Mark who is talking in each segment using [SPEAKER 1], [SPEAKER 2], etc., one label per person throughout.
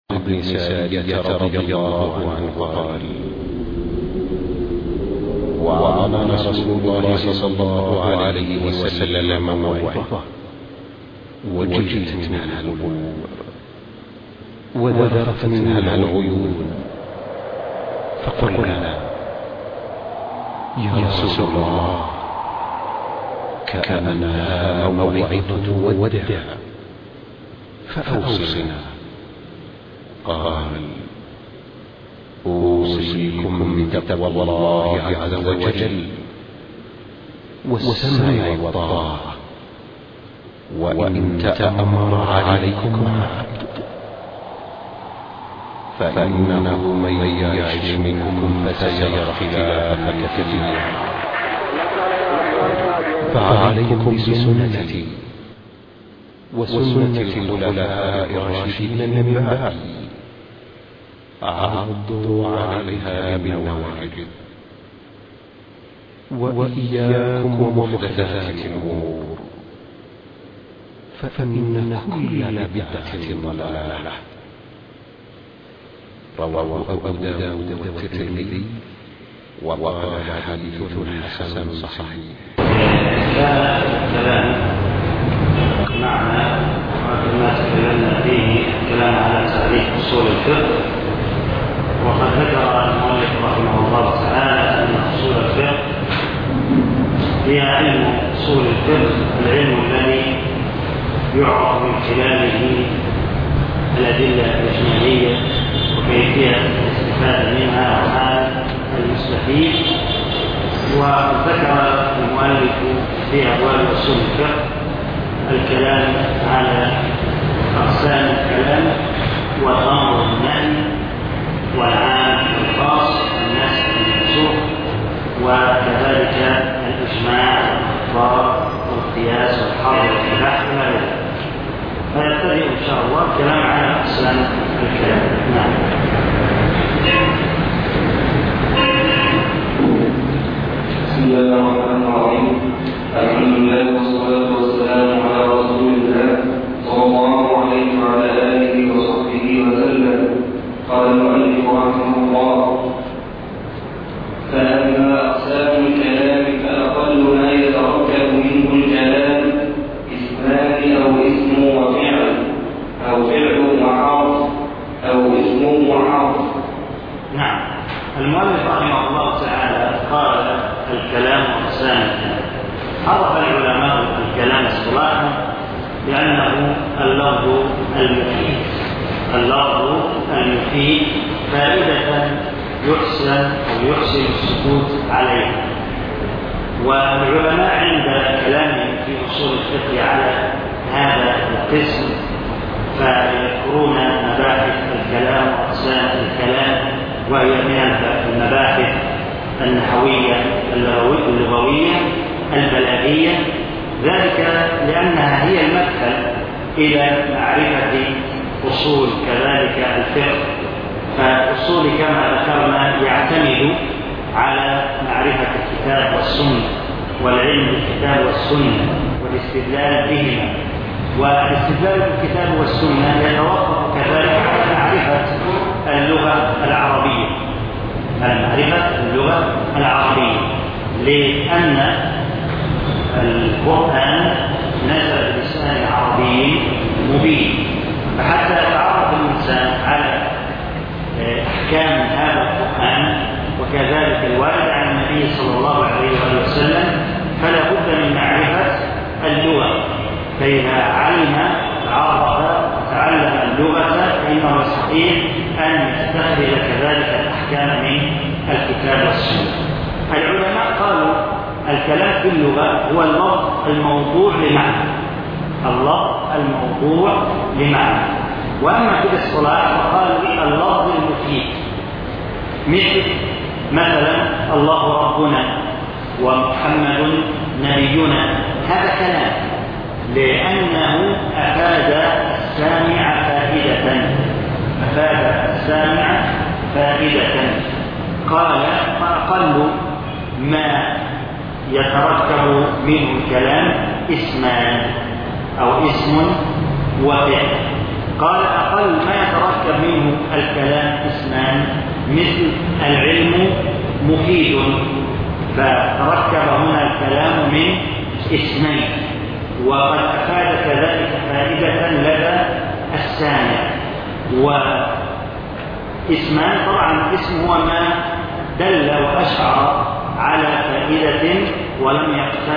[SPEAKER 1] بن سارية رضي الله عنه قال: وعظنا رسول الله صلى الله عليه وسلم موعظة وجلت منها القلوب وذرفت منها العيون، فقلنا: يا رسول الله، كأنها موعظة ودع، فأوصنا. قال: أوصيكم بتقوى الله عز وجل والسمع والطاعة، وإن تأمر عليكم عبد، فإنه من يعش منكم فسيرى اختلافا كثيرا، فعليكم بسنتي وسنة الخلفاء الراشدين من بعدي، عضوا عليها بالنواجذ، وإياكم ومحدثات الأمور، فإن كل بدعة ضلالة. رواه أبو داود والترمذي وقال حديث حسن صحيح.
[SPEAKER 2] هذا الكلام معنا وما تكلمنا فيه الكلام على تعريف أصول الفقه، وقد ذكر المؤلف رحمه الله تعالى أن أصول الفقه هي علم أصول الفقه، العلم الذي يعرف من خلاله الأدلة الإجمالية وكيفية الاستفادة منها وحال المستفيد. وذكر المؤلف في أبواب أصول الفقه الكلام على أقسام الكلام والأمر والنهي والعام والخاص والناس والمنسوخ، وكذلك الإجماع والإخبار والقياس والحظر والإباحة وما إلى ذلك. فيبتدئ إن شاء الله الكلام على أقسام الكلام. نعم.
[SPEAKER 3] بسم الله الرحمن الرحيم. الحمد لله والصلاة والسلام على رسول الله صلى الله عليه وعلى آله وصحبه وسلم. قال المؤلف رحمه الله: فأما أقسام الكلام فأقل ما يتركب منه الكلام اسمان أو اسم وفعل، أو فعل وحرف، أو اسم وحرف.
[SPEAKER 2] نعم. المؤلف رحمه الله تعالى قال: الكلام أقسام. عرف العلماء الكلام اصطلاحا بأنه اللفظ المفيد، اللفظ المفيد فائدة يحسن أو يحسن السكوت عليها. والعلماء عند كلامهم في أصول الفقه على هذا القسم فيذكرون مباحث الكلام وأقسام الكلام، وهي من المباحث النحوية اللغوية البلاغية، ذلك لأنها هي المدخل إلى معرفة أصول كذلك الفقه. فالأصول كما ذكرنا يعتمد على معرفة الكتاب والسنة والعلم بالكتاب والسنة والاستدلال بهما، والاستدلال بالكتاب والسنة يتوقف كذلك على معرفة اللغة العربية، لأن القرآن نزل بلسان عربي مبين، فحتى يتعرف الإنسان على أحكام هذا القرآن وكذلك الوارد عن النبي صلى الله عليه وسلم فلا بد من معرفة اللغة. فإذا علم عرف وتعلم اللغة فإنه يستطيع أن يستخرج كذلك الأحكام من الكتاب والسنة. العلماء قالوا الكلام في اللغة هو اللفظ الموضوع لمعنى، اللفظ الموضوع لمعنى. وأما في الاصطلاح فقالوا اللفظ المفيد، مثلا الله ربنا ومحمد نبينا، هذا كلام لأنه أفاد السامع فائدة. قال: فأقل ما يتركب منه الكلام اسمان أو اسم وفعل. قال: أقل ما يتركب منه الكلام اسمان، مثل العلم مفيد، فتركب هنا الكلام من اسمين، وقد أفاد كذلك فائدة لدى السامع. واسمان طبعا الاسم هو ما دل وأشعر على فائدة ولم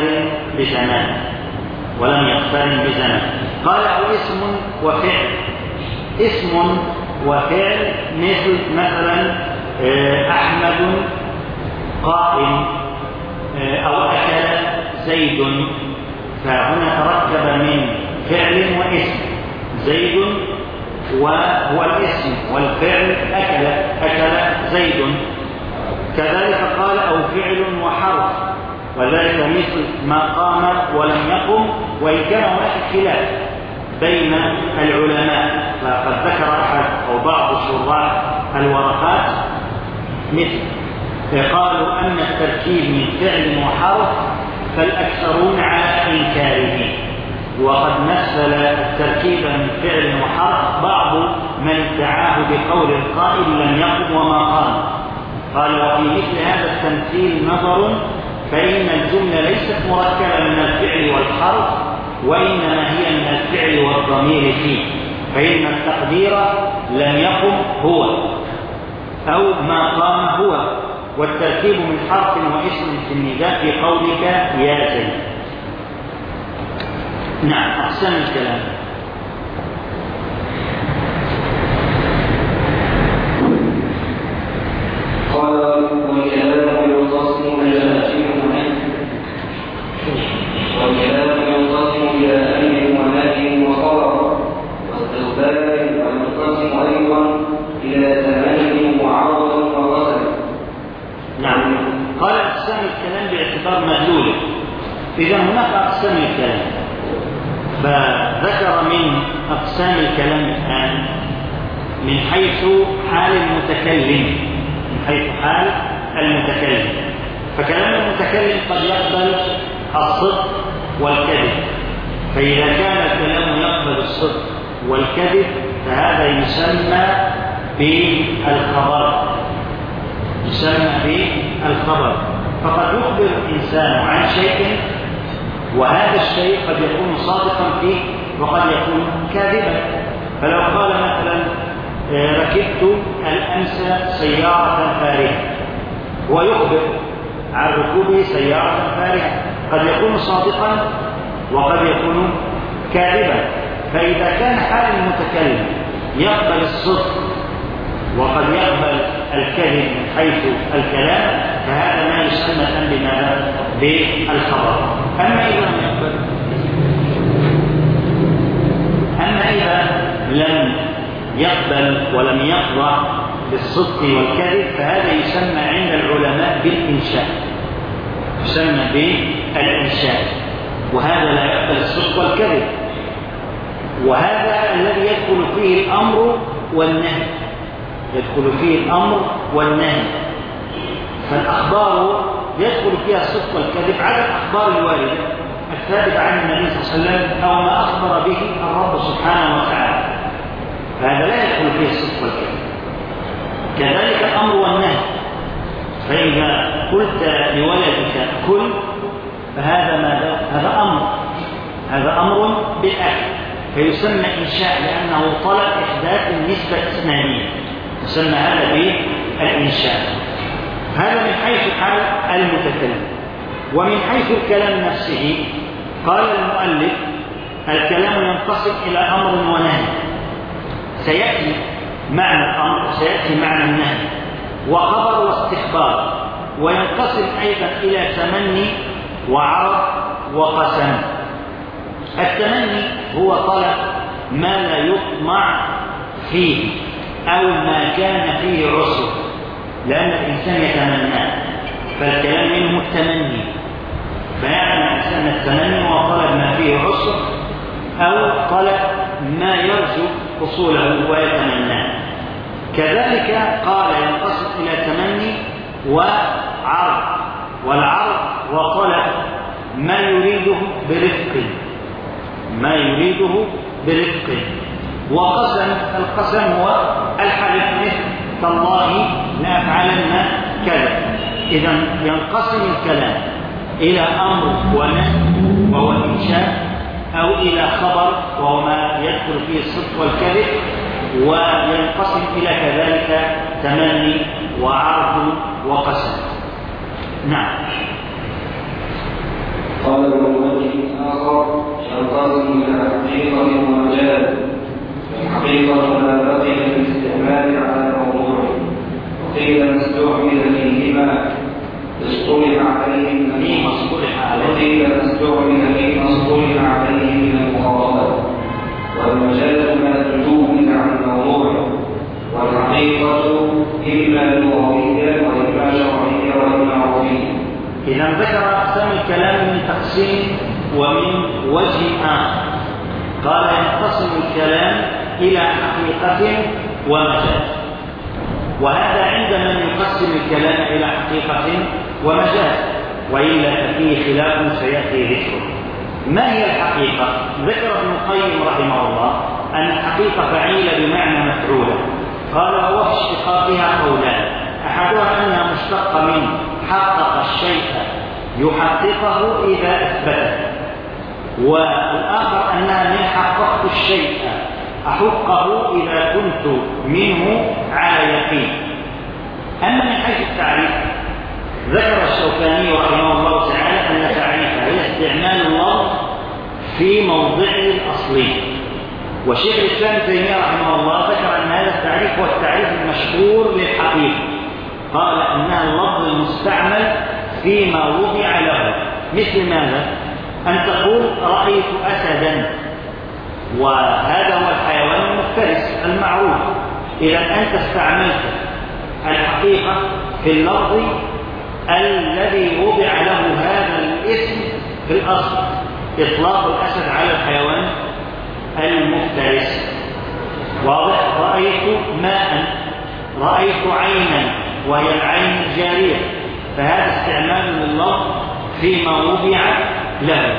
[SPEAKER 2] يقترن بزمان. قال أو اسم وفعل. اسم وفعل مثلا أحمد قائم، أو أكل زيد، فهنا تركب من فعل واسم. زيد وهو الاسم، والفعل أكل زيد. كذلك قال أو فعل وحرف، وذلك مثل ما قام ولم يقم، وإن كان هناك خلاف بين العلماء، فقد ذكر أحد أو بعض شراح الورقات مثل قالوا أن التركيب من فعل وحرف فالأكثرون على إنكاره، وقد مثل التركيب من فعل وحرف بعض من ادعاه بقول القائل لم يقم وما قام. قال وفي مثل هذا التمثيل نظر، فإن الجملة ليست مركبة من الفعل والحرف، وإنما هي من الفعل والضمير فيه، فإن التقدير لم يقم هو أو ما قام هو، والتركيب من حرف واسم في النداء في قولك يا زيد. نعم، أقسام الكلام.
[SPEAKER 3] قال والكلام ينقسم إلى أمر ونهي وخبر واستقبال، وينقسم أيضا إلى تمني وعرض وقسم.
[SPEAKER 2] نعم. قال أقسام الكلام باعتبار مدلوله. إذا هناك أقسام الكلام، فذكر من أقسام الكلام الآن من حيث حال المتكلم، فكلام المتكلم قد يقبل الصدق والكذب، فإذا كان الكلام يقبل الصدق والكذب فهذا يسمى بالخبر. فقد يخبر الإنسان عن شيء، وهذا الشيء قد يكون صادقا فيه وقد يكون كاذبا. فلو قال مثلا ركبت الأمس سيارة فارهة، هو يخبر عن ركوبه سيارة فارهة، قد يكون صادقا وقد يكون كاذبا. فإذا كان حال المتكلم يقبل الصدق وقد يقبل الكذب من حيث الكلام، فهذا ما يسمى بماذا؟ بالخبر. أما إذا لم يقبل ولم يخضع بالصدق والكذب فهذا يسمى عند العلماء بالإنشاء، وهذا لا يقبل الصدق والكذب، وهذا الذي يدخل فيه الأمر والنهي. فالأخبار يدخل فيها الصدق والكذب على الأخبار الواردة الثابتة عن النبي صلى الله عليه وسلم أو ما أخبر به الرب سبحانه وتعالى، فهذا لا يدخل فيه الصدق والكذب. كذلك الأمر والنهي، فإذا قلت لولدك كل فهذا ماذا؟ هذا أمر بالأكل، فيسمى إنشاء لأنه طلب إحداث النسبة الإثنانية، يسمى هذا بالإنشاء. هذا من حيث حال المتكلم. ومن حيث الكلام نفسه قال المؤلف الكلام ينقسم إلى أمر ونهي، سيأتي معنى الأمر سيأتي معنى النهي، وخبر واستخبار، وينقسم أيضا إلى تمني وعرض وقسم. التمني هو طلب ما لا يطمع فيه أو ما كان فيه عسر، لأن الإنسان يتمنى، فالكلام منه التمني، فيعلم الإنسان التمني وطلب ما فيه عسر أو طلب ما يرجو حصوله ويتمناه. كذلك قال ينقسم إلى تمني وعرض، والعرض وطلب ما يريده برفق، القسم هو الحلف، مثل تالله لأفعلن كذا. إذا ينقسم الكلام إلى أمر ونهي وهو الإنشاء، أو إلى خبر وهو ما يدخل فيه الصدق والكذب، وينقسم إلى كذلك تمني وعرض وقسم. نعم.
[SPEAKER 3] قال ابن وجه آخر: ينقسم إلى حقيقة ومجاز. الحقيقة ما بقي في الاستعمال على الموضوع، وقيل ما استعمل فيهما اصطلح عليه
[SPEAKER 2] فيما اصطلح عليه،
[SPEAKER 3] وقيل ما استعمل فيما اصطلح عليه من المخاطبة. والمجاز ما تجوز عن الموضوع، والحقيقة إما لغوية وإما شرعية وإما عرفية.
[SPEAKER 2] إذا ذكر أقسام الكلام من تقسيم ومن وجه آخر. قال ينقسم الكلام إلى حقيقة ومجاز، وهذا عند من يقسم الكلام إلى حقيقة ومجاز، وإلا ففيه خلاف سيأتي ذكره. ما هي الحقيقة؟ ذكر ابن القيم رحمه الله أن الحقيقة فعيلة بمعنى مفعولة. قال وهو في اشتقاقها قولان: أحدها أنها مشتقة من حقق الشيء يحققه إذا أثبته، والآخر أنها من حققت الشيء أحقه إذا كنت منه على يقين. أما من حيث التعريف ذكر الشوكاني رحمه الله تعالى أن تعريفها هي استعمال اللفظ في موضعه الأصلي، وشيخ الإسلام ابن تيمية رحمه الله ذكر أن هذا التعريف هو التعريف المشهور للحقيقة. قال أنها اللفظ المستعمل فيما وضع له، مثل ماذا؟ أن تقول رأيت أسدا، وهذا هو الحيوان المفترس المعروف. إذا أنت استعملت الحقيقة في اللفظ الذي وضع له هذا الاسم في الأصل، إطلاق الأسد على الحيوان المفترس. واضح؟ رأيت ماء، رأيت عينا وهي العين الجارية، فهذا استعمال لللفظ فيما وضع له.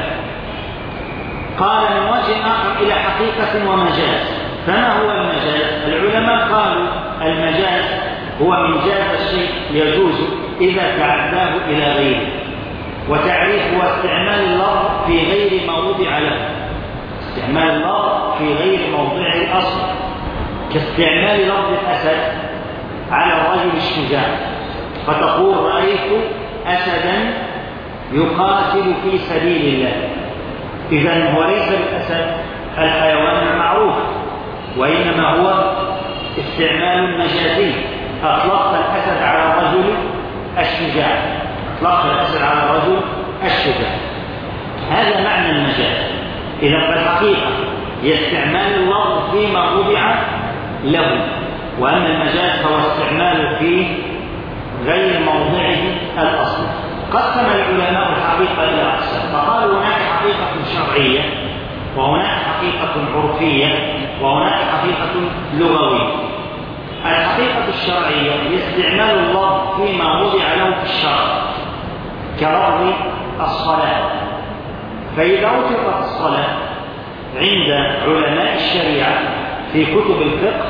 [SPEAKER 2] قال من وجه آخر إلى حقيقة ومجاز. فما هو المجاز؟ العلماء قالوا المجاز هو من جاز الشيء يجوز إذا تعداه إلى غيره، وتعريفه استعمال اللفظ في غير ما وضع له، استعمال اللفظ في غير موضعه الأصل، كاستعمال لفظ الأسد على الرجل الشجاع، فتقول رأيت أسدا يقاتل في سبيل الله. إذن هو ليس الأسد الحيوان المعروف، وإنما هو استعمال مجازي. أطلقت الأسد على الرجل الشجاع، أطلقت الأسد على الرجل الشجاع، هذا معنى المجاز. إذا فالحقيقة هي استعمال اللفظ فيما وضع له، وأما المجاز هو استعماله في غير موضعه الأصلي. قسم العلماء الحقيقة إلى أقسام، فقالوا هناك حقيقة شرعية، وهناك حقيقة عرفية، وهناك حقيقة لغوية. الحقيقة الشرعية هي استعمال اللفظ فيما وضع له في الشرع، كلفظ الصلاة. فإذا وجدت الصلاة عند علماء الشريعة في كتب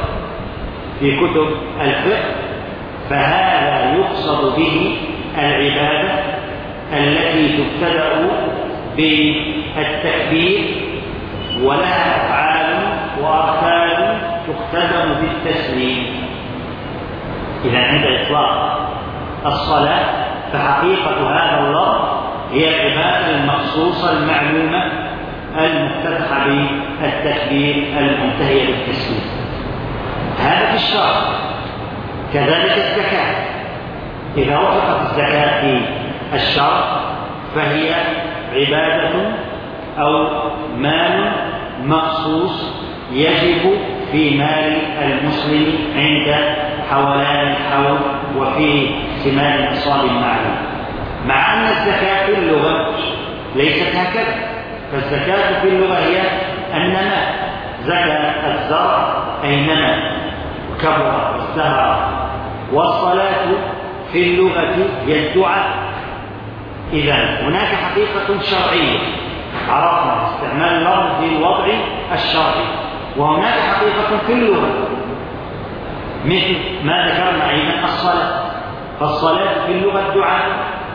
[SPEAKER 2] الفقه فهذا يقصد به العبادة التي تبتدأ بالتكبير ولها أفعال وأركان تختتم بالتسليم. إذا عند إطلاق الصلاة فحقيقة هذا اللفظ هي العبادة المخصوصة المعلومة المفتتحة بالتكبير المنتهية بالتسليم. هذا في الشرع. كذلك الزكاة، إذا وافقت الزكاة في الشرع فهي عبادة أو مال مخصوص يجب في مال المسلم عند حولان الحول وفي ثمان نصاب معلوم، مع أن الزكاة في اللغة ليست هكذا. فالزكاة في اللغة هي النماء، زكاة الزرع أي نمى كبر وازدهر. والصلاة في اللغة هي الدعاء. إذا هناك حقيقة شرعية، عرفنا استعمال اللفظ في الوضع الشرعي. وهناك حقيقة في اللغة مثل ما ذكرنا أيضا الصلاة، فالصلاة في اللغة الدعاء،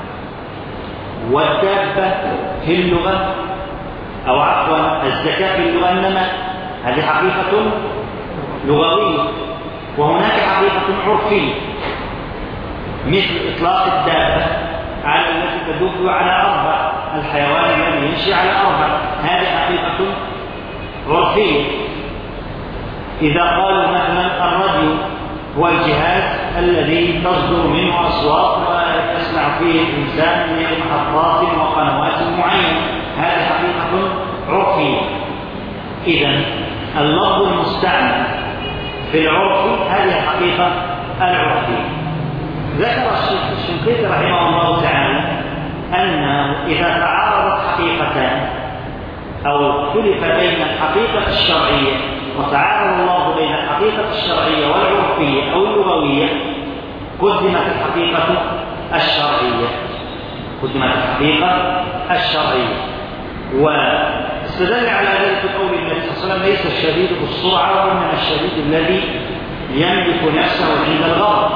[SPEAKER 2] والدابة في اللغة أو عفوا الزكاة في اللغة النماء، هذه حقيقة لغوية. وهناك حقيقة عرفية مثل إطلاق الدابة على التي تدب على أربع، الحيوان الذي يمشي على أربع، هذه حقيقة عرفية. إذا قالوا مثلا الراديو هو الجهاز الذي تصدر منه أصوات ويسمع فيه الإنسان من محطات وقنوات معينة، هذه حقيقة عرفية. إذن اللفظ المستعمل في العرف هذه الحقيقة العرفية. ذكر الشيخ الشنقيطي رحمه الله تعالى أن إذا تعارضت حقيقتان أو اختلف بين الحقيقة الشرعية وتعارض الله بين الحقيقة الشرعية والعرفية أو اللغوية قدمت الحقيقة الشرعية، قدمت الحقيقة الشرعية. واستدل على ذلك قول النبي صلى الله عليه وسلم: ليس الشديد بالسرعة وإنما الشديد الذي يملك نفسه عند الغضب.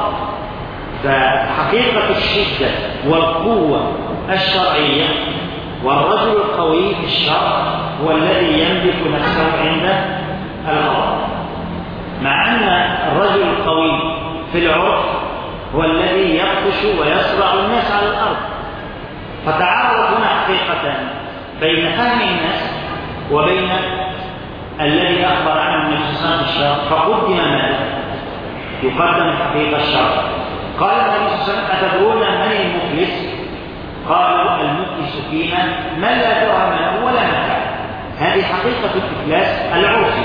[SPEAKER 2] فحقيقة الشدة والقوة الشرعية، والرجل القوي في الشرع هو الذي يملك نفسه عند الغضب، مع أن الرجل القوي في العرف هو الذي يبطش ويصرع الناس على الأرض. فتعارضت هنا حقيقتان بين فهم الناس وبين الذي أخبر عنه النبي صلى الله عليه وسلم الشرع، فقدم ماذا؟ يقدم الحقيقة الشرع. قال النبي صلى الله عليه وسلم: أتدرون من المفلس؟ قالوا: المفلس فينا من لا درهم له ولا متاع. هذه حقيقة الإفلاس العرفي،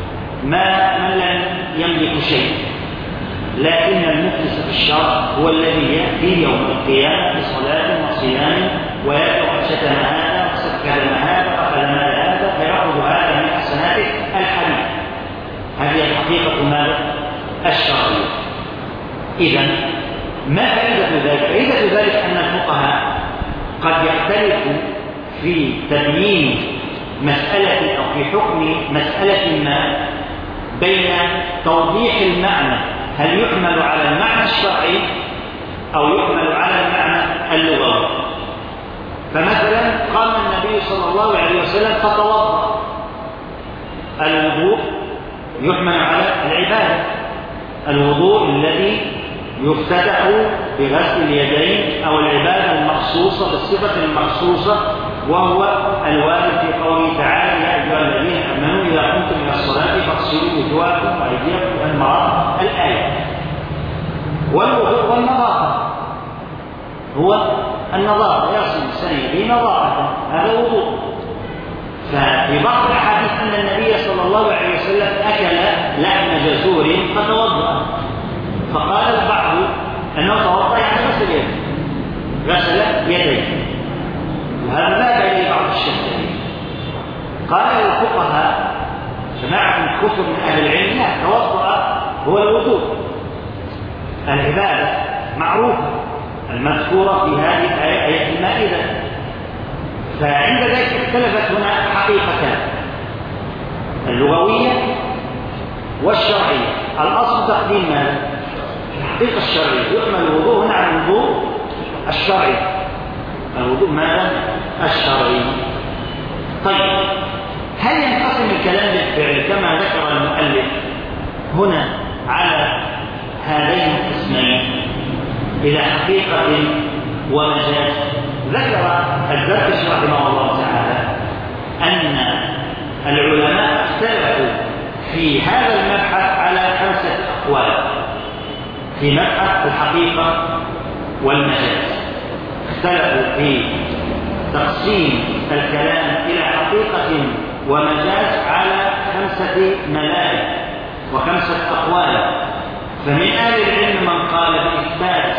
[SPEAKER 2] من لم يملك شيء. لكن المفلس في الشرع هو الذي يأتي يوم القيامة بصلاة وصيام ويدعو شتم هذا وسكر هذا وأخذ مال هذا فيأخذ هذا من حسناته الحديث. هذه الحقيقة ماذا؟ الشرعية. إذن ما فائدة ذلك؟ فائدة ذلك أن الفقهاء قد يختلفوا في تبيين مسألة أو في حكم مسألة ما بين توضيح المعنى، هل يحمل على المعنى الشرعي أو يحمل على المعنى اللغوي. فمثلا قال النبي صلى الله عليه وسلم: فتوضأ. الوضوء يحمل على العبادة، الوضوء الذي يفتتح بغسل اليدين أو العبادة المخصوصة بالصفة المخصوصة، وهو الوارد في قوله تعالى: يا أيها الذين آمنوا إذا قمتم إلى الصلاة فاغسلوا وجوهكم وأيديكم إلى المرافق، الآية. والوضوء والنظافة هو النظافة، يغسل الإنسان نظافة، هذا وضوء. ففي بعض الأحاديث أن النبي صلى الله عليه وسلم أكل لحم جزور فتوضأ، فقال البعض أنه توضأ يعني غسل يده، غسل يديه، وهذا لا بين بعض الشافعية. قال الفقهاء جماعة كثر من أهل العلم: لا، توضأ هو الوضوء، العبادة معروفة المذكورة في هذه آية المائدة. فعند ذلك اختلفت هنا حقيقتان، اللغوية والشرعية. الأصل تقديم ماذا؟ الحقيقة الشرعية، يحمل الوضوء هنا على الوضوء الشرعي، الوضوء ماذا؟ الشرعي. طيب، هل ينقسم الكلام بالفعل كما ذكر المؤلف هنا على هذين القسمين إلى حقيقة ومجاز؟ ذكر الزركشي رحمه الله تعالى أن العلماء اختلفوا في هذا المبحث على 5 أقوال في مبحث الحقيقة والمجاز. اختلفوا في تقسيم الكلام إلى حقيقة ومجاز على 5 مذاهب و5 أقوال. فمن أهل العلم من قال بإثبات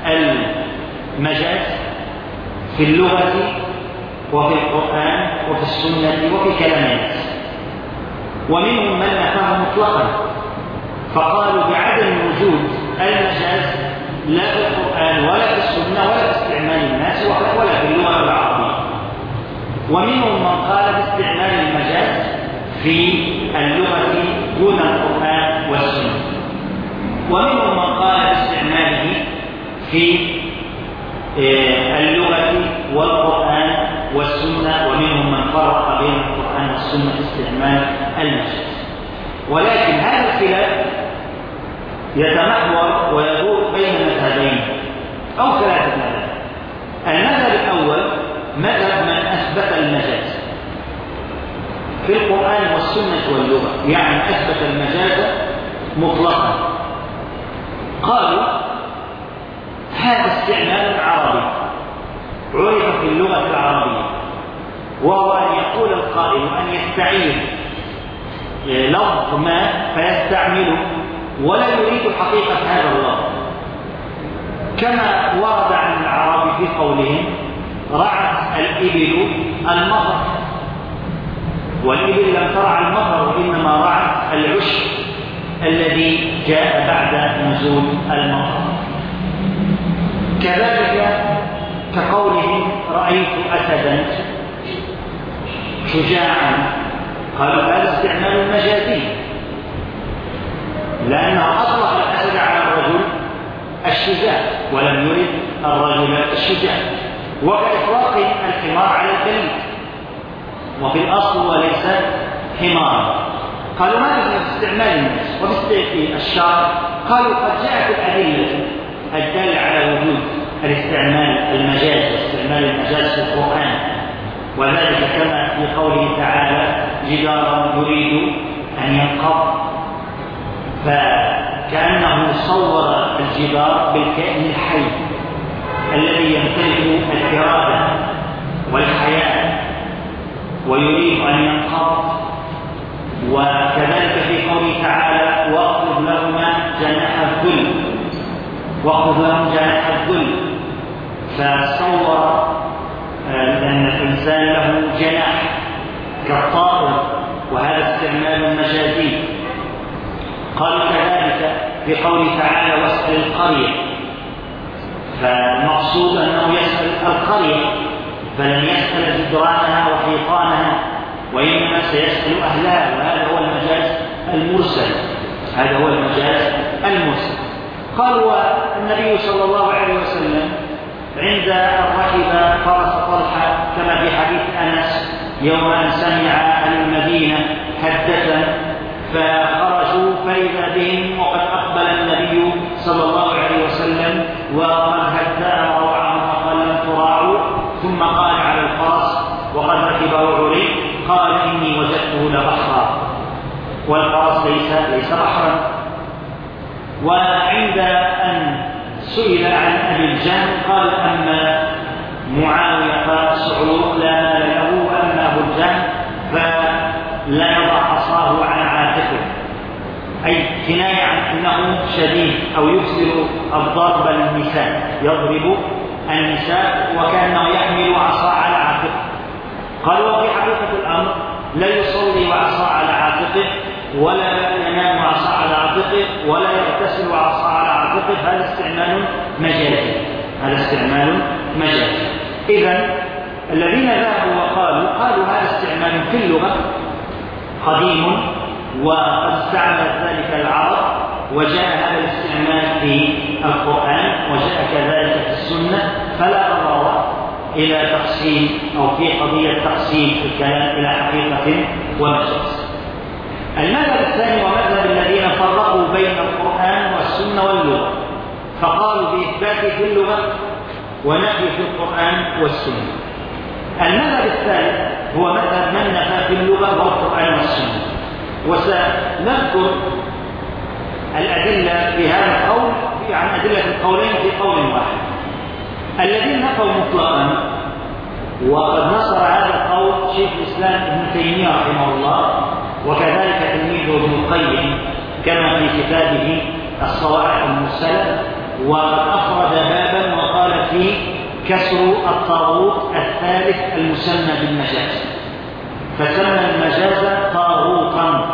[SPEAKER 2] المجاز في اللغة وفي القرآن وفي السنة وفي كلام الناس، ومنهم من نفاه مطلقا فقالوا بعدم وجود المجاز لا في القرآن ولا في السنة ولا في استعمال الناس ولا في اللغة العربية. ومنهم من قال باستعمال المجاز في اللغة دون القرآن والسنة، ومنهم من قال باستعماله في اللغة والقرآن والسنة، ومنهم من فرق بين القرآن والسنة في استعمال المجاز. ولكن هذا الخلاف يتمحور ويدور بين مذهبين أو ثلاثة مذاهب. المذهب الأول مذهب من أثبت المجاز في القرآن والسنة واللغة، يعني أثبت المجاز مطلقا. قالوا هذا استعمال عربي عرف في اللغة العربية، وهو أن يقول القائل أن يستعير لفظ ما فيستعمله ولا يريد حقيقة هذا اللفظ، كما ورد عن العرب في قولهم رعت الإبل المطر، والإبل لم ترع المطر وإنما رعت العشب الذي جاء بعد نزول المطر. كذلك كقولهم رأيت أسدا شجاعا، قالوا هذا استعمال مجازي، لأنه أطلق الأسد على الرجل الشجاع ولم يرد الرجل الشجاع، وكإطلاق الحمار على البليد وفي الأصل وليس حمارا. قالوا ما في استعمال الناس. وفي الشرع قالوا قد جاءت الأدلة الدالة على وجود الاستعمال المجاز واستعمال المجاز في القرآن، وذلك كما في قوله تعالى جدارا يريد أن ينقض، فكأنه صور الجدار بالكائن الحي الذي يمتلك الإرادة والحياة ويريد أن ينقض. وكذلك في قوله تعالى واخفض لهما جناح الذل، واخفض لهم جناح الذل، فصور أن الإنسان له جناح كالطائر، وهذا استعمال مجازي. قالوا كذلك في قوله تعالى واسأل القرية، فالمقصود أنه يسأل القرية، فلن يسأل جدرانها وحيطانها وإنما سيسأل أهلها، وهذا هو المجاز المرسل، هذا هو المجاز المرسل. قالوا النبي صلى الله عليه وسلم عند ركب فرس طلحة كما في حديث أنس يوم أن سمع أهل المدينة حدثا فخرجوا فإذا بهم وقد أقبل النبي صلى الله عليه وسلم وقد هدأ روعهم وقال لم تراعوا، ثم قال على الفرس وقد ركبه عري قال إني وجدته لبحرا، والفرس ليس بحرا. وعند أن سئل عن أبي الجهم قال أما معاوية فصعلوك لا مال له، وأما أبو الجهم فلا يضع عصاه عن عاتقه، أي كناية عن أنه شديد أو يكسر الضرب للنساء، يضرب النساء وكأنه يحمل عصا على عاتقه. قالوا وفي حقيقة الأمر لا يصلي وعصا على عاتقه ولا ينام عصا على عاتقه ولا يغتسل وعصا على عاتقه، هذا استعمال مجازي، هذا استعمال مجازي. إذن الذين ذهبوا وقالوا هذا استعمال في اللغة قديم وقد استعملت ذلك العرب، وجاء هذا الاستعمال في القرآن وجاء كذلك في السنة، فلا ضرر إلى تقسيم أو في قضية تقسيم الكلام إلى حقيقة ومجاز. المذهب الثاني ومذهب الذين فرقوا بين القرآن والسنة واللغة، فقالوا بإثبات في اللغة ونفي في القرآن والسنة. المذهب الثالث هو مذهب من نفى في اللغة والقرآن والسنة، وسنذكر الأدلة في هذا القول عن أدلة القولين في قول واحد. الذين نفوا مطلقا، وقد نصر هذا القول شيخ الإسلام ابن تيمية رحمه الله وكذلك تلميذه ابن القيم كما في كتابه الصواعق المرسلة، وقد أفرد بابا وقال فيه كسر الطاغوت الثالث المسمى بالمجاز، فسمى المجاز طاغوتا،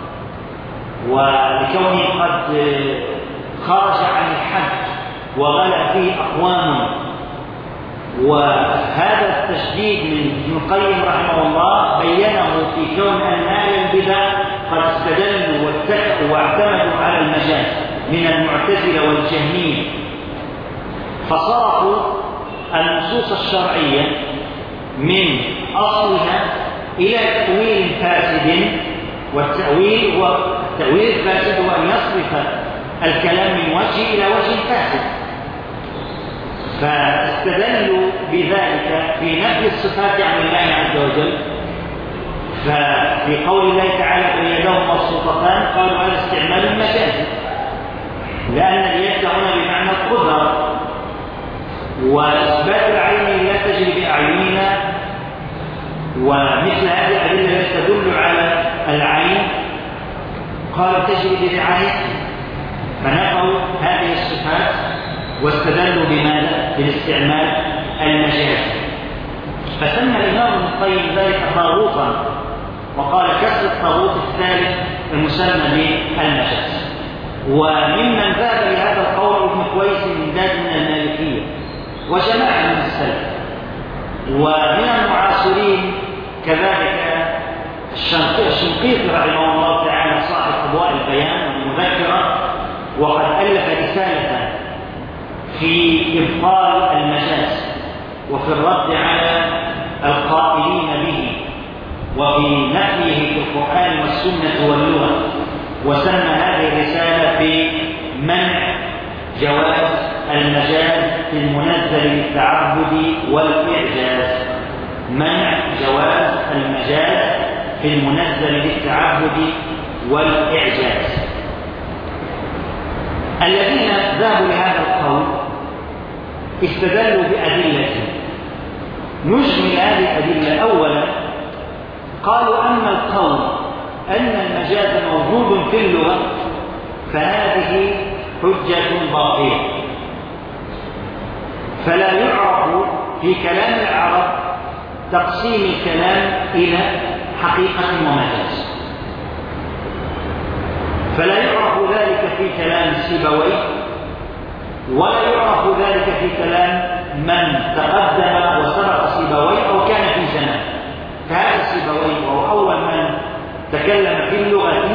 [SPEAKER 2] ولكونه قد خرج عن الحد وغلى فيه أقوام وهذا التشديد من ابن القيم رحمه الله بينه في كون أن أهل البدع قد استدلوا واتكأوا واعتمدوا على المجاز من المعتزلة والجهمية، فصرفوا النصوص الشرعية من أصلها إلى تأويل فاسد، والتأويل الفاسد هو أن يصرف الكلام من وجه إلى وجه فاسد، فاستدلوا بذلك في نفي الصفات عن الله عز وجل. ففي قول الله تعالى اليدان مبسوطتان قالوا هذا استعمال مجازي، لأن اليد هنا بمعنى القدرة، وإثبات العين لا تجري بأعيننا، ومثل هذه الأدلة التي تدل على العين قال تجري برعايته، فنفوا هذه الصفات واستدلوا بماذا؟ بالاستعمال المجازي. فسمى الإمام ابن القيم ذلك طاغوتا، وقال كسر الطاغوت الثالث المسمى بالمجاز. وممن ذهب لهذا القول ابن كويس من داد من المالكية وجماعة من السلف، ومن المعاصرين كذلك الشنقيطي رحمه الله تعالى صاحب أضواء البيان والمذكرة، وقد ألف رسالة في إبطال المجاز وفي الرد على القائلين به وفي نفيه في القرآن والسنة واللغة، وسمى هذه الرسالة في منع جواز المجاز في المنزل للتعبد والإعجاز. منع جواز المجاز في المنزل للتعبد والإعجاز. الذين ذهبوا لهذا القول استدلوا بأدلة. نجمل هذه الأدلة. أولا قالوا أما القول أن المجاز موجود في اللغة فهذه حجة باطلة، فلا يعرف في كلام العرب تقسيم الكلام إلى حقيقة ومجاز، فلا يعرف ذلك في كلام سيبويه، ولا يعرف ذلك في كلام من تقدم وسبق سيبويه أو كان في زمان. فهذا سيبويه وهو أول من تكلم في اللغة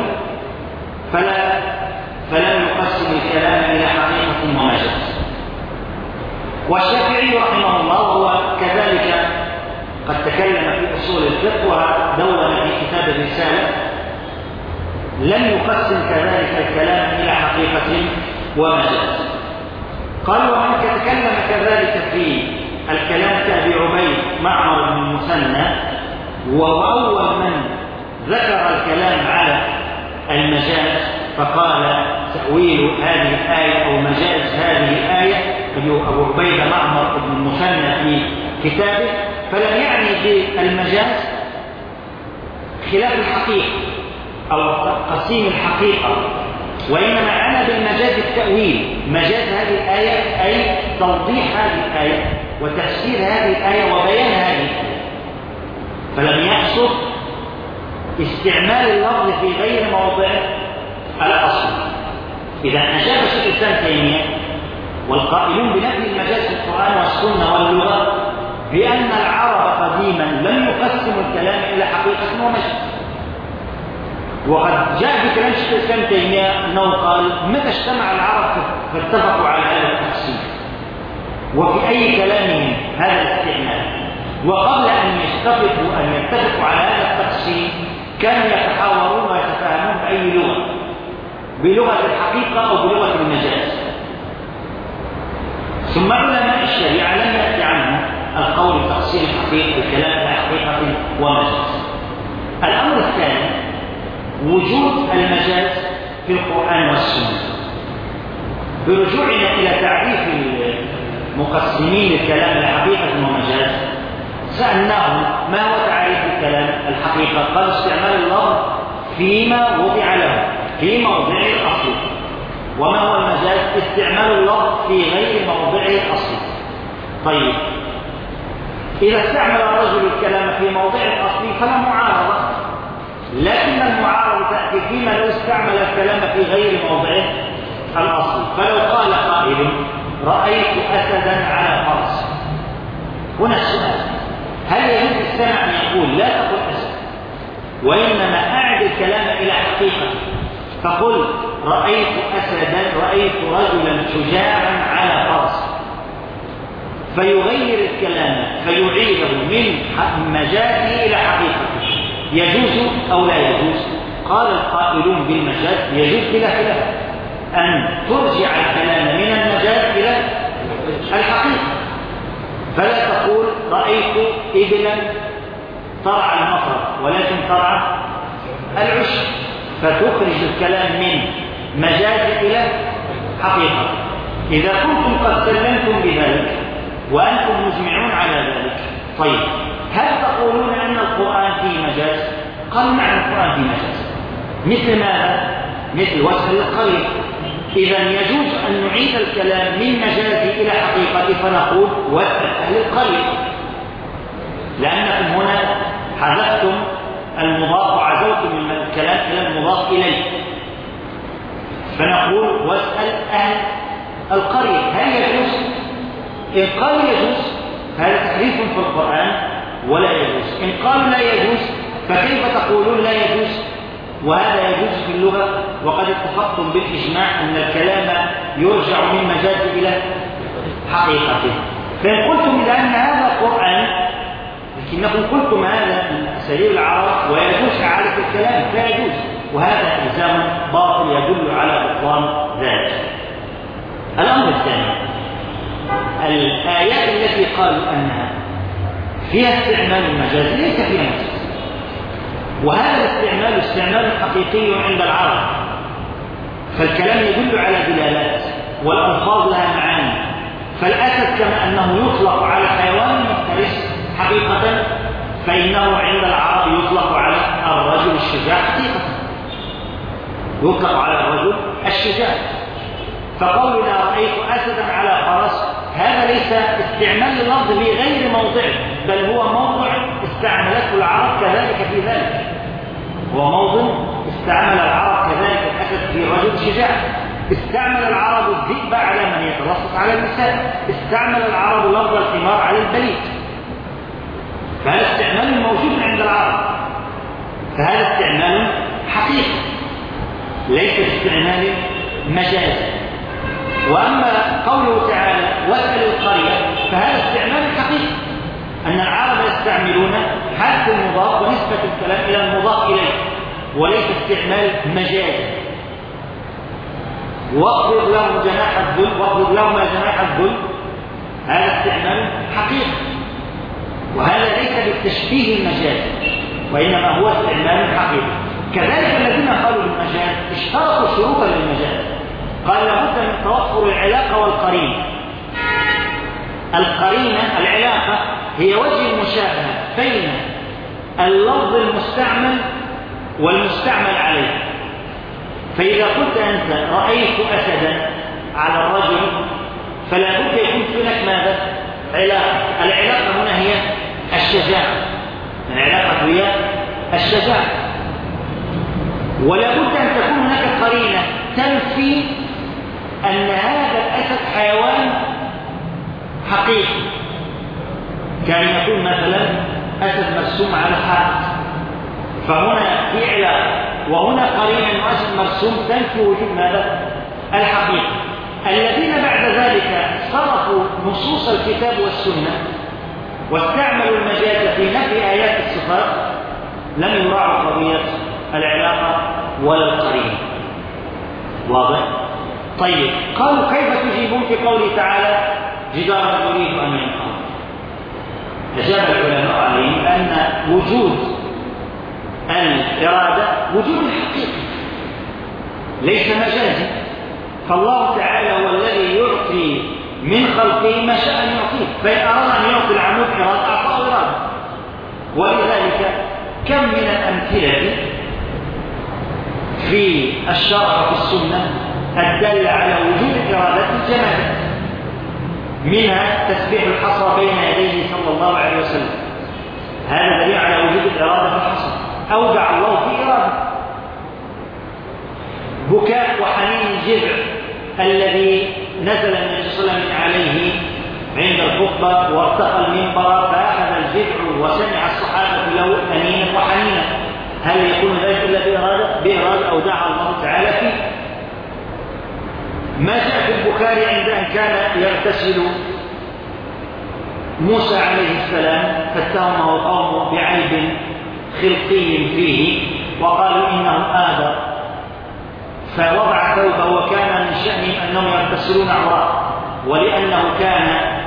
[SPEAKER 2] فلم يقسم الكلام إلى حقيقة ومجاز. والشافعي رحمه الله وهو كذلك قد تكلم في أصول الفقه ودون في كتاب الرسالة لم يقسم كذلك الكلام إلى حقيقة ومجاز. قال ومن تكلم كذلك في الكلام كأبي عبيد معمر بن المثنى، وهو أول من ذكر الكلام على المجاز فقال تأويل هذه الآية أو مجاز هذه الآية أبو عبيد معمر بن المثنى في كتابه، فلم يعني بالمجاز خلاف الحقيقة أو قسيم الحقيقة، وإنما عنى بالمجاز التأويل. مجاز هذه الآية أي توضيح هذه الآية وتفسير هذه الآية وبيان هذه الآية، فلم يقصد استعمال اللفظ في غير موضعه الأصل. إذا أجاب شيخ الإسلام تيمية والقائلون بنفي المجاز في القرآن والسنة واللغة بأن العرب قديما لم يقسموا الكلام إلى حقيقة ومجاز. وقد جاء في كلام شيخ الإسلام تيمية أنه قال متى اجتمع العرب فاتفقوا على هذا التقسيم، وفي أي كلامهم هذا الاستعمال، وقبل أن يتفقوا على هذا التقسيم كانوا يتحاورون ويتفاهمون بأي لغة، بلغة الحقيقة أو بلغة المجاز. ثم علماء الشريعة لم يأتي عنه القول بتقسيم الحقيقة الكلام إلى حقيقة ومجاز. الأمر الثاني وجود المجاز في القرآن والسنة. برجوعنا إلى تعريف المقسمين الكلام إلى حقيقة ومجاز سألناهم ما هو تعريف الكلام الحقيقة؟ قال استعمال اللفظ فيما وضع له في موضعه الأصلي. وما هو المجاز؟ استعمال اللفظ في غير موضعه الأصلي. طيب إذا استعمل الرجل الكلام في موضعه الأصلي فلا معارضة، لكن المعارضة تأتي فيما لو استعمل الكلام في غير موضعه الأصلي. فلو قال قائل رأيت أسدا على فرس، هنا السؤال: هل يجوز السامع أن يقول لا تقل أسد، وإنما أعد الكلام إلى حقيقة، فقل رأيت أسدا، رأيت رجلا شجاعا على فرس، فيغير الكلام فيعيده من مجازه إلى حقيقته، يجوز أو لا يجوز؟ قال القائلون بالمجاز يجوز بلا خلاف أن ترجع الكلام من المجاز إلى الحقيقة، فلا تقول رأيت إبلا ترعى المطر ولكن ترعى العشب، فتخرج الكلام من مجاز إلى حقيقة. إذا كنتم قد سلمتم بذلك وأنتم مجمعون على ذلك، طيب هل تقولون أن القرآن فيه مجاز؟ قالوا نعم القرآن فيه مجاز. مثل ماذا؟ مثل واسأل القرية. إذا يجوز أن نعيد الكلام من مجاز إلى حقيقة، فنقول واسأل أهل القرية، لأنكم هنا حذفتم المضاف وعزوتم من الكلام إلى المضاف إليه، فنقول واسأل أهل القرية. هل يجوز؟ إن قالوا يجوز فهذا تحريف في القرآن ولا يجوز، إن قالوا لا يجوز فكيف تقولون لا يجوز وهذا يجوز في اللغة، وقد اتفقتم بالإجماع أن الكلام يرجع من مجاز إلى حقيقته. فإن قلتم لأن هذا قرآن لكنكم قلتم هذا من أساليب العرب ويجوز إعادة الكلام فيجوز، وهذا إلزام باطل يدل على بطلان ذلك. الأمر الثاني: الآيات التي قالوا أنها فيها استعمال المجاز ليس فيها مجاز، وهذا الاستعمال استعمال حقيقي عند العرب، فالكلام يدل على دلالات والألفاظ لها معاني. فالأسد كما أنه يطلق على حيوان مفترس حقيقة، فإنه عند العرب يطلق على الرجل الشجاع حقيقة، يطلق على الرجل الشجاع. فقولنا رأيت أسدا على فرس هذا ليس استعمال اللفظ في غير موضعه، بل هو موضع استعملته العرب كذلك في ذلك، هو موضع استعمل العرب كذلك الأسد في رجل شجاع. استعمل العرب الذئب على من يترصد على النساء، استعمل العرب لفظ الحمار على البليد، فهذا استعمال موجود عند العرب، فهذا استعمال حقيقي ليس استعمال مجازي. وأما قوله تعالى واسأل القرية فهذا استعمال حقيقي، أن العرب يستعملون حذف المضاف ونسبة الكلام إلى المضاف إليه، وليس استعمال مجازي. واخفض لهم جناح الذل، واخفض لهما جناح الذل، هذا استعمال حقيقي، وهذا ليس بالتشبيه المجازي وإنما هو استعمال حقيقي. كذلك الذين قالوا بالمجاز اشترطوا شروطا للمجاز، قال لابد من توفر العلاقة والقرينة. القرينة العلاقة هي وجه المشابهة بين اللفظ المستعمل والمستعمل عليه. فإذا قلت أنت رأيت أسدا على الرجل فلا بد يكون هناك ماذا؟ علاقة. العلاقة هنا هي الشجاعة، العلاقة هي الشجاعة، ولا بد أن تكون هناك قرينة تنفي أن هذا الأسد حيوان حقيقي، كان يكون مثلا أسد مرسوم على حائط، فهنا في علاقة، وهنا قرينة أنه أسد مرسوم تنفي وجود ماذا؟ الحقيقة. الذين بعد ذلك صرفوا نصوص الكتاب والسنة واستعملوا المجاز في نفي آيات الصفات لم يراعوا قضية العلاقة ولا القرينة. واضح؟ طيب قالوا كيف تجيبون في قوله تعالى جدارا يريد أن ينقض؟ أجاب العلماء عليه أن وجود الإرادة وجود حقيقي ليس مجازي، فالله تعالى هو الذي يعطي من خلقه ما شاء أن يعطيه، فإن أراد أن يعطي العمود إرادة أعطاه إرادة. ولذلك كم من الأمثلة في الشرع وفي السنة الدالة على وجود إرادة الجمال، منها تسبيح الحصى بين يديه صلى الله عليه وسلم، هذا دليل على وجود الإرادة في الحصى، أودع الله في إرادة. بكاء وحنين الجذع الذي نزل النبي صلى الله عليه وسلم عليه عند الخطبة وارتقى المنبر فأخذ الجذع وسمع الصحابة له أنينا وحنينا، هل يكون ذلك إلا بإرادة أو دعا الله تعالى فيه؟ ما جاء في البخاري عند أن كان يغتسل موسى عليه السلام فاتهمه قومه بعيب خلقي فيه وقالوا إنه آدم فوضع ثوبه، وكان من شأنهم أنهم يغتسلون عوراه، ولأنه كان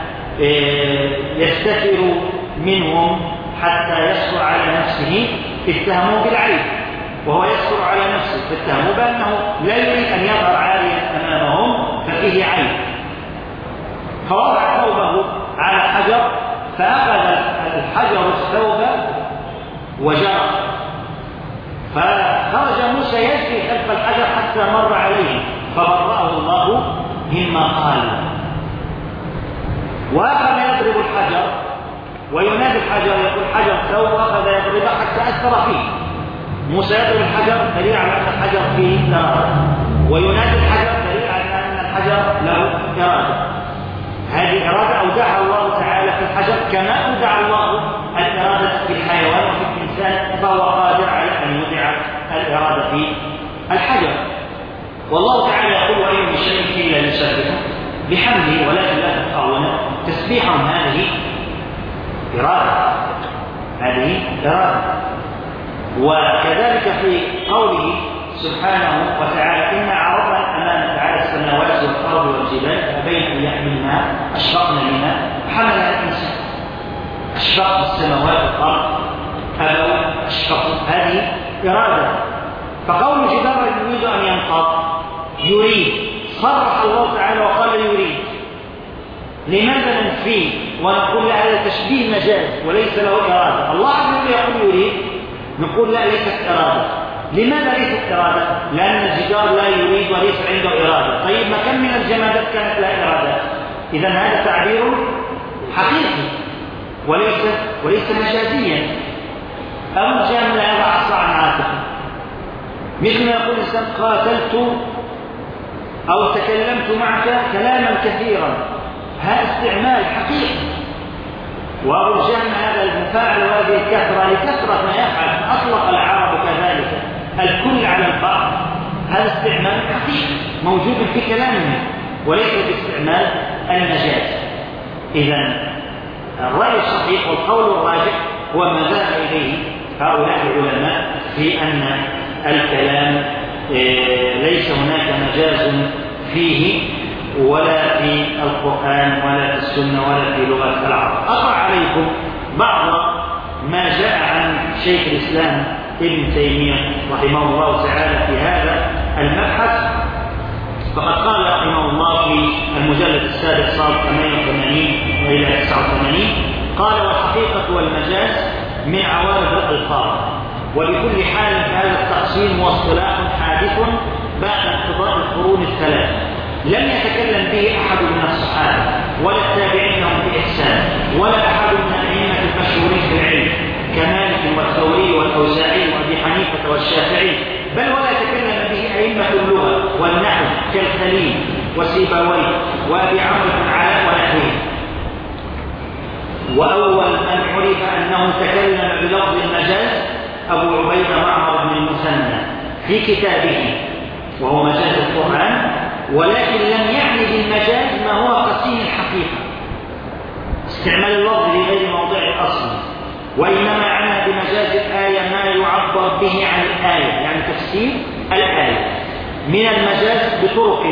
[SPEAKER 2] يستتر منهم حتى يستر على نفسه اتهموه بالعيب، وهو يستر على نفسه فاتهموه بأنه لا يريد أن يظهر عاريا أمامهم ففيه عيب، فوضع ثوبه على حجر فأخذ الحجر الثوب وجرى، فخرج موسى يجري خلف الحجر حتى مر عليه فبرأه الله مما قال، وأخذ يضرب الحجر وينادي الحجر يقول حجر ثوب، أخذ يضربه حتى أثر فيه. موسى يضرب الحجر دليل على أن الحجر فيه إرادة، وينادي الحجر دليل على أن الحجر له إرادة. هذه إرادة أودعها الله تعالى في الحجر كما أودع الله الإرادة في الحيوان وفي الإنسان، فهو قادر على أن يودع الإرادة في الحجر. والله تعالى يقول وإن من شيء إلا يسبحه بحمده ولكن لا تفقهون تسبيحهم، هذه إرادة، هذه إرادة. وكذلك في قوله سبحانه وتعالى إن عرضنا الأمانة على السماوات والأرض والجبال فأبين أن يحملنها أشفقن منها حملها الإنسان، أشفق السماوات والأرض أبوا أشفقوا، هذه إرادة. فقول جبار يريد أن ينقض يريد، صرح الله تعالى وقال يريد، لماذا ننفيه ونقول هذا تشبيه مجاز وليس له إرادة؟ الله عز وجل يقول يريد، نقول لا ليست إرادة. لماذا ليست إرادة؟ لأن الجدار لا يريد وليس عنده إرادة. طيب ما كم من الجمادات كانت لها إرادة؟ إذن هذا تعبير حقيقي وليس مجازيا. أو الجامل هذا عصى عن عاتقه، مثل ما يقول الإنسان قاتلت أو تكلمت معك كلاما كثيرا، هذا استعمال حقيقي. وأبو الجهم هذا المفاعل وهذه الكثرة لكثرة ما يفعل، أطلق العرب كذلك الكل على البعض، هذا استعمال حقيقي موجود في كلامهم وليس باستعمال المجاز. إذن الرأي الصحيح والقول الراجح هو ما ذهب إليه هؤلاء العلماء في أن الكلام ليس هناك مجاز فيه ولا في القرآن ولا في السنة ولا في لغة العرب. أقرأ عليكم بعض ما جاء عن شيخ الإسلام ابن تيمية رحمه الله تعالى في هذا المبحث. فقد قال رحمه الله في المجلد السابق صار 88 إلى 89 قال والحقيقة والمجاز من عوارض الألفاظ، وبكل حال هذا التقسيم واصطلاح حادث بعد انقضاء القرون الثلاث، لم يتكلم به أحد من الصحابة ولا التابعين لهم بإحسان ولا أحد من الأئمة المشهورين في العلم كمالك والثوري والأوزاعي وأبي حنيفة والشافعي، بل ولا تكلم به أئمة اللغة والنحو كالخليل وسيبويه وأبي عمرو بن علاء ونحوه. وأول من عرف أنه تكلم بلفظ المجاز أبو عبيدة معمر بن المثنى في كتابه وهو مجاز القرآن، ولكن لم يعني بالمجاز ما هو قسيم الحقيقة، استعمال اللفظ لغير موضع الأصل، وإنما عنى بمجاز الآية ما يعبر به عن الآية، يعني تفسير الآية من المجاز بطرق.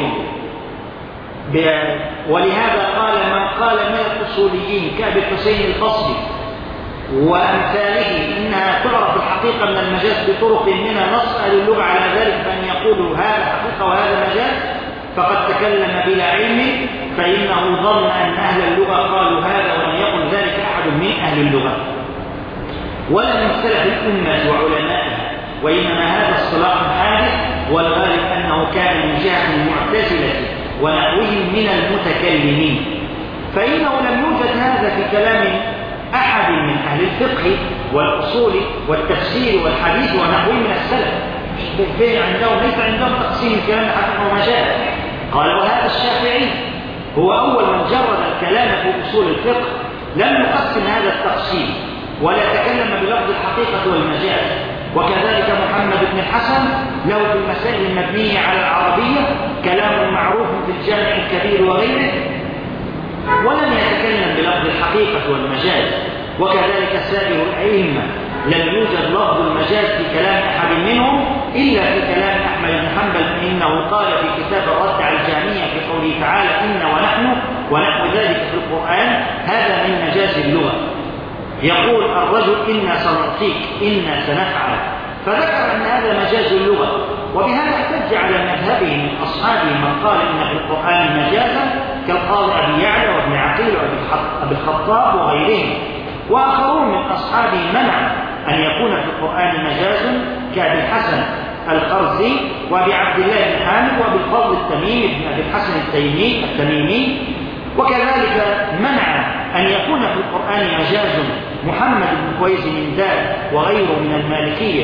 [SPEAKER 2] ولهذا قال من قال من الأصوليين كأبي الحسين البصري وأمثاله إنها تعرف الحقيقة من المجاز بطرق منها نص أهل اللغة على ذلك، فأن يقولوا هذا حقيقة وهذا مجاز فقد تكلم بلا علم، فإنه ظن أن أهل اللغة قالوا هذا ولم يقل ذلك أحد من أهل اللغة ولا من سلف الأمة وعلمائها، وإنما هذا اصطلاح حادث، والغالب أنه كان من جهة المعتزلة ونحوهم من المتكلمين، فإنه لم يوجد هذا في كلام أحد من أهل الفقه والأصول والتفسير والحديث ونحوه من السلف. ليس عندهم تقسيم الكلام حقيقة ومجاز. قال وهذا الشافعي هو أول من جرد الكلام في أصول الفقه لم يقسم هذا التقسيم ولا تكلم بلفظ الحقيقة والمجاز. وكذلك محمد بن الحسن له في المسائل المبنية على العربية كلام معروف في الجامع الكبير وغيره، ولم يتكلم بلفظ الحقيقة والمجاز. وكذلك سائر الأئمة لم يوجد لفظ المجاز في كلام أحد منهم إلا في كلام أحمد بن حنبل، فإنه قال في كتاب الرد على الجهمية في قوله تعالى إن ونحو ذلك في القرآن هذا من مجاز اللغة. يقول الرجل إنا سنعطيك إنا سنفعل، فذكر أن هذا مجاز اللغة، وبهذا احتج على مذهبه من أصحابه من قال إن في القرآن مجازا كالقاضي أبي يعلى وابن عقيل وأبي الخطاب وغيرهم. وآخرون من أصحابه منع أن يكون في القرآن مجاز كأبي الحسن القرزي وأبي عبد الله بن حامد وأبي الفضل التميمي بن أبي الحسن التميمي. وكذلك منع أن يكون في القرآن مجاز محمد بن كويس من داد وغيره من المالكية.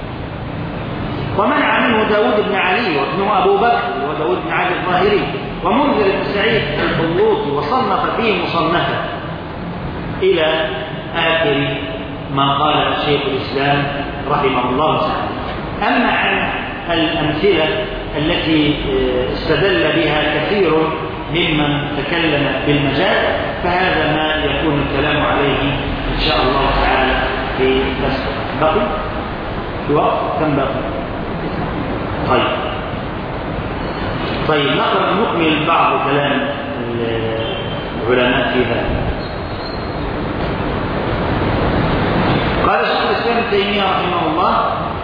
[SPEAKER 2] ومنع منه داود بن علي وابنه أبو بكر وداود بن علي الظاهري ومنذر بن سعيد البلوطي، وصنف فيه مصنفا إلى آخر ما قال شيخ الإسلام رحمه الله تعالى. أما عن الأمثلة التي استدل بها كثير ممن تكلم بالمجاز فهذا ما يكون الكلام عليه إن شاء الله تعالى في درس بقي في وقت كم بقي؟ طيب نكمل بعض كلام العلماء في هذا. قال شيخ الإسلام ابن تيمية رحمه الله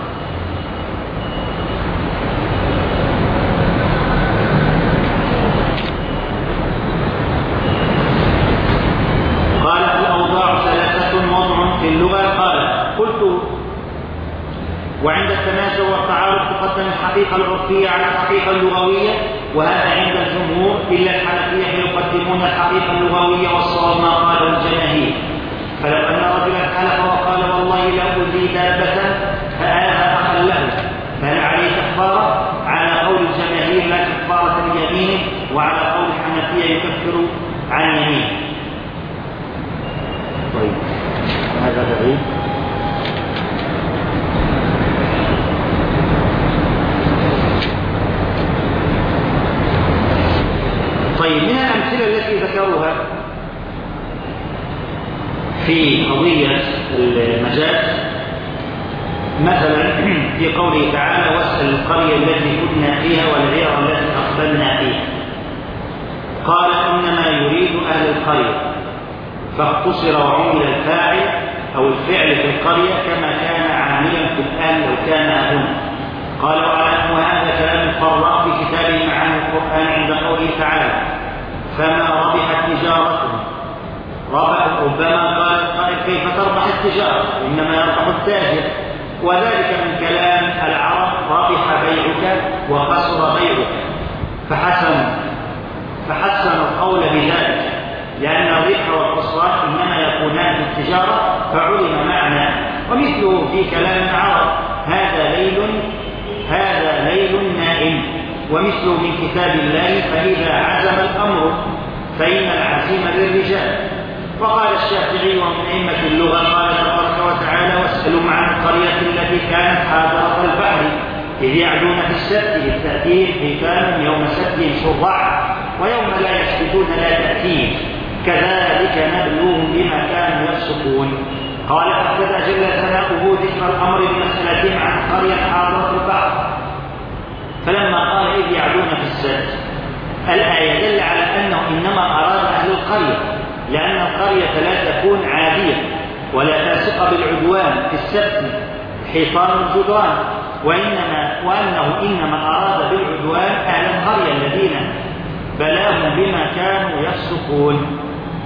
[SPEAKER 2] قال الأوضاع ثلاثة وضع في اللغة. قال قلت وعند التنازع والتعارض تقدم الحقيقة العرفية على الحقيقة اللغوية، وهذا عند الجمهور إلا الحنفية يقدمون الحقيقة اللغوية والصواب ما قاله الجماهير. فلو أن رجلا حلف وقال والله لا أؤذي دابة فهذا أخا له فهل عليه كفارة؟ على قول الجماهير لا كفارة ليمينه، وعلى قول الحنفية يكفر عن يمينه. طيب هذا بعيد. طيب من الأمثلة التي ذكروها في قضية المجاز مثلا في قوله تعالى واسأل القرية التي كنا فيها والعير التي أقبلنا فيها، قال إنما يريد أهل القرية فاقتصر وعمل الفاعل أو الفعل في القرية كما كان عاملا في الآن لو كان هنا. قال وهذا كلام القراء في كتابه معاني القرآن عند قوله تعالى فما ربحت تجارتهم. ربما قال القائل كيف تربح التجارة؟ إنما يربح التاجر. وذلك من كلام العرب ربح بيعك وخسر بيعك، فحسن القول بذلك، لأن الربح والخسران إنما يكونان في التجارة فعلم معنى. ومثله في كلام العرب هذا ليل نائم، ومثله من كتاب الله فإذا عزم الأمر فإن العزيم للرجال. وقال الشافعي ومن أئمة اللغة قال تبارك وتعالى واسألوا عن القرية التي كانت حاضرة البحر إذ يعدون في السبت إذ تأتيهم حيتان يوم سبتهم شرعا ويوم لا يسبتون لا تأتيهم كذلك نبلوهم بما كانوا يفسقون. قال فابتدأ جل ثناؤه ذكر الأمر بمسألتهم عن القرية حاضرة البحر، فلما قال إذ يعدون في السبت الآية دل على أنه إنما أراد أهل القرية، لأن القرية لا تكون عادية ولا تاسقة بالعدوان في السبت حيطان الجدران، وأنه إنما أراد بالعدوان أهل القرية الذين بلاهم بما كانوا يفسقون.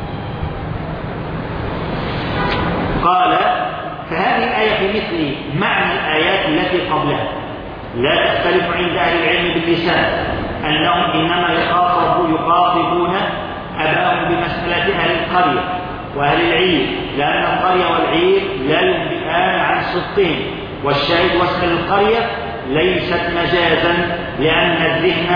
[SPEAKER 2] قال فهذه الآية في مثل معنى الآيات التي قبلها لا تختلف عند أهل العلم باللسان أنهم إنما يخاطبون أباهم بمسألة أهل القرية وأهل العير، لأن القرية والعير لا ينبئان عن صدقهم. والشاهد واسأل القرية ليست مجازا، لأن الذهن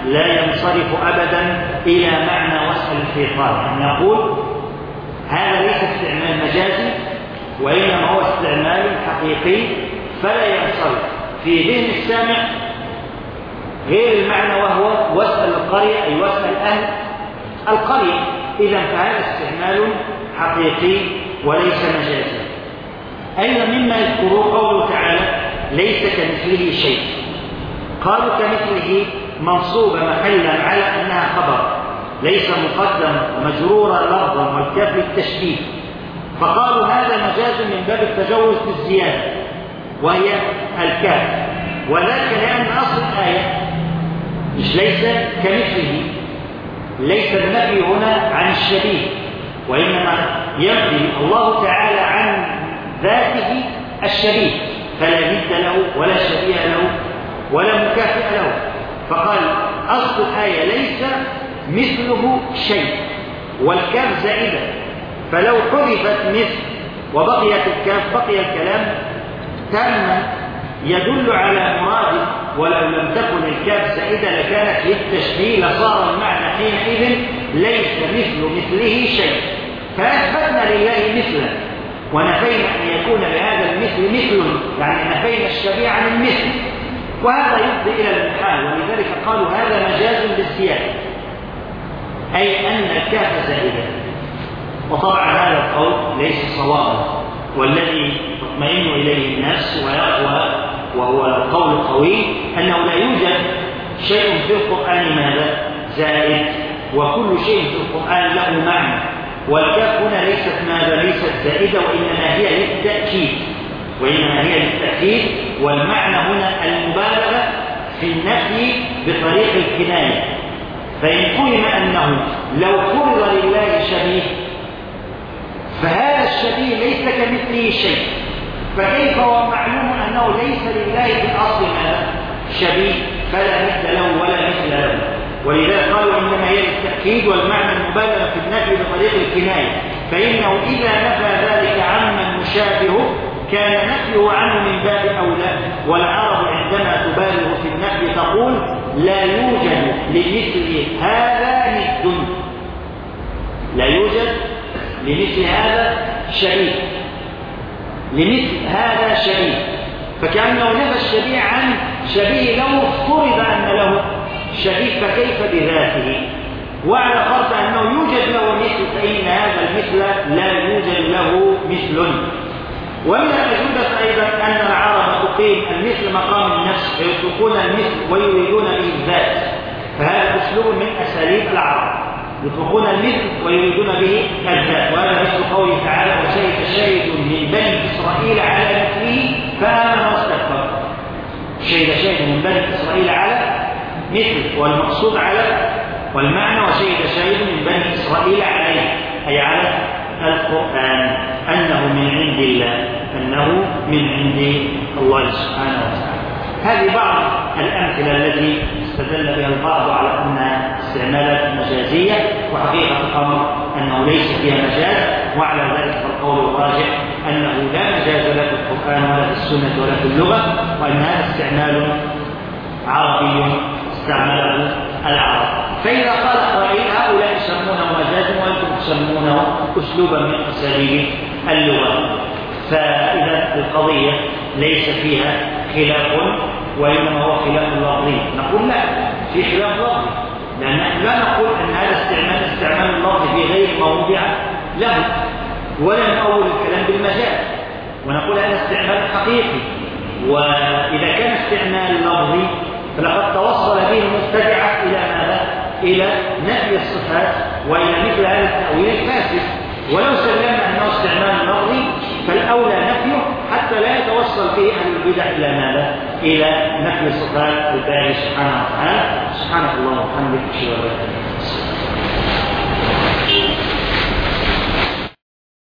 [SPEAKER 2] لا ينصرف أبدا إلى معنى وصف الانفصال، يعني نقول هذا ليس استعمال مجازي وإنما هو استعمال حقيقي، فلا ينصرف في ذهن السامع غير المعنى وهو واسأل القرية، أي واسأل أهل القرية. إذا فهذا استعمال حقيقي وليس مجازي. أيضا مما يذكره قوله تعالى ليس كمثله شيء، قالوا كمثله منصوبة محلا على أنها خبر، ليس مقدم ومجرورا لفظا والكاف للتشبيه، فقالوا هذا مجاز من باب التجوز بالزيادة وهي الكاف، وذلك لأن أصل الآية مش ليس كمثله، ليس النفي هنا عن الشبيه، وإنما ينفي الله تعالى عن ذاته الشبيه، فلا ند له ولا شبيه له ولا مكافئ له. فقال أصل الآية ليس مثله شيء، والكاف زائدة، فلو حذفت مثل وبقيت الكاف بقي الكلام تاما يدل على مراد، ولو لم تكن الكاف زائدة لكانت للتشبيه لصار المعنى حينئذ ليس مثله شيء، فأثبتنا لله مثلا ونفينا أن يكون لهذا المثل مثل، يعني نفينا الشبيه عن المثل، وهذا يفضي إلى المحال، ولذلك قالوا هذا مجاز بالزيادة، أي أن الكاف زائدة. وطبعا هذا القول ليس صوابا، والذي تطمئن إليه النفس ويقوى وهو القول القوي أنه لا يوجد شيء في القرآن ماذا زائد، وكل شيء في القرآن له معنى، والكاف هنا ليست ماذا ليست زائدة، وإنما هي للتأكيد، والمعنى هنا المبالغة في النفي بطريق الكناية. فإن فهم أنه لو فرض لله شبيه فهذا الشبيه ليس كمثله شيء، فكيف هو معلوم أنه ليس لله في الأصل ماذا شبيه، فلا مثل له ولا مثل له، ولذلك قالوا إنما هي للتأكيد والمعنى المبالغة في النفي بطريق الكناية، فإنه إذا نفى ذلك عمن مشابهه كان نفيه عنه من باب أولى. والعرب عندما تبالغ في النفي تقول لا يوجد لمثل هذا ند، لا يوجد لمثل هذا شبيه، لمثل هذا شبيه، فكأنه نفى الشبيه عن شبيه لو فرض أن له شبيه فكيف بذاته، وعلى فرض أنه يوجد له مثل فإن هذا المثل لا يوجد له مثل. ومن الأجوبة أيضا أن العرب تقيم المثل مقام النفس فيطلقون المثل ويريدون به الذات، فهذا أسلوب من أساليب العرب، يطلقون المثل ويريدون به الذات، وهذا مثل قوله تعالى وشهد شاهد من بني إسرائيل على مثله فآمن واستكبر. شاهد من بني إسرائيل على مثل، والمقصود على والمعنى وشهد شاهد من بني إسرائيل عليه، أي على القرآن أنه من عند الله، أنه من عند الله سبحانه وتعالى. هذه بعض الأمثلة التي استدل بها البعض على أنها استعمالات مجازية، وحقيقة الأمر أنه ليس فيها مجاز، وعلى ذلك فالقول الراجح أنه لا مجاز لا في القرآن ولا في السنة ولا في اللغة، وأن هذا استعمال عربي استعمله العرب. فإذا قال قائل هؤلاء يسمونه مجازا وأنتم تسمونه أسلوبا من أساليب اللغة، فإذا القضية ليس فيها خلاف وإنما هو خلاف لفظي. نقول لا، في خلاف لفظي، لأن لا نقول أن هذا استعمال اللفظ في غير موضع له، ولا نؤول الكلام بالمجاز، ونقول هذا استعمال حقيقي. وإذا كان استعمال لفظي فلقد توصل به المبتدعة إلى ماذا؟ إلى نفي الصفات وإلى مثل هذا التأويل الفاسد. ولو سلمنا أنه استعمال لفظي فالأولى نفيه حتى لا يتوصل فيه أهل البدع إلى ماذا؟ إلى نفي صفات الباري سبحانه وتعالى. سبحانك اللهم وبحمدك أشهد أن لا إله إلا أنت